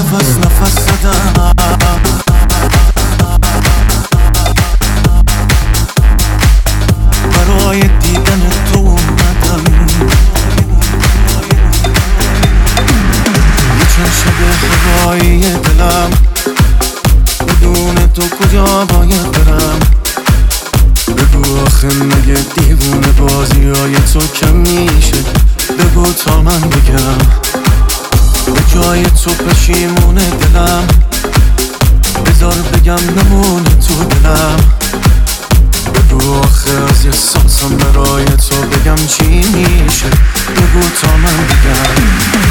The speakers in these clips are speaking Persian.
نفس زدم، برای دیدن تو اومدم. یه چند شب هوایی دلم، بدون تو کجا باید برم؟ بگو آخه مگه دیوونه بازی های تو کم میشه؟ بگو تا من بگم به جای تو پشیمونه دلم، بذار بگم نمونه تو دلم. بگو آخه از احساسم برای تو بگم چی میشه؟ بگو تا من بگم.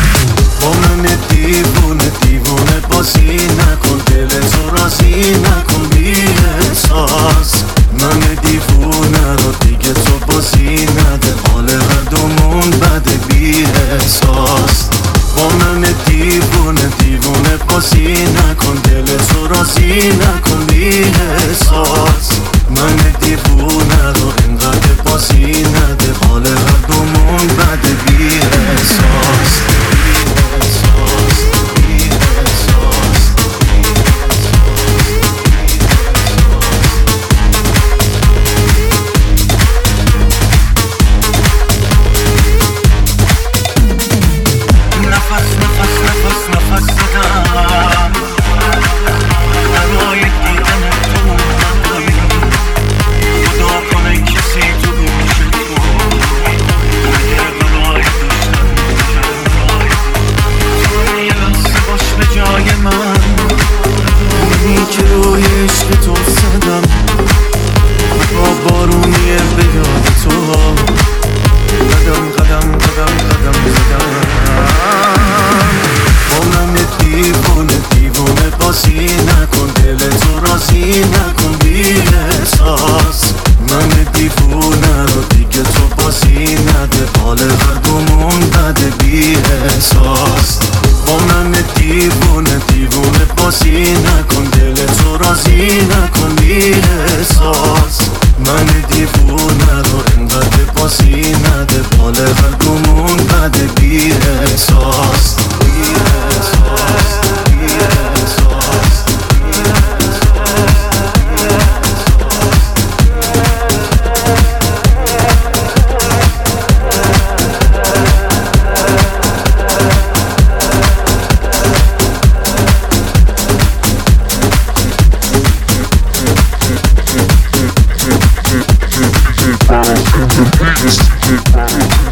با من دیوونه دیوونه بازی نکن، دل تو راضی نکن بی احساس. من دیوونه رو دیگه تو بازی نده، حال هر دومون بده بی احساس. با من دیوونه دیوونه بازی نکن، دل تو راضی نکن بی احساس. من دیوونه رو اینقدر بازی نده، حال هر دومون بده بی احساس. Keep